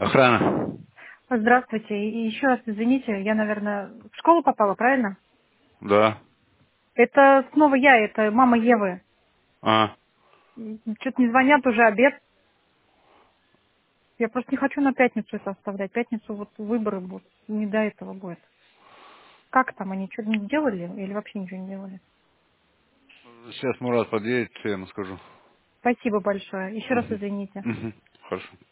Охрана. Здравствуйте. И еще раз извините, я, наверное, в школу попала, правильно? Да. Это снова я, это мама Евы. А, Что-то не звонят, уже обед. Я просто не хочу на пятницу это оставлять. Пятницу вот выборы будут, не до этого будет. Как там, они что-то не делали или вообще ничего не делали? сейчас Мурат подъедет, я ему скажу. Спасибо большое. Еще раз Мгм. извините. Мгм. Хорошо.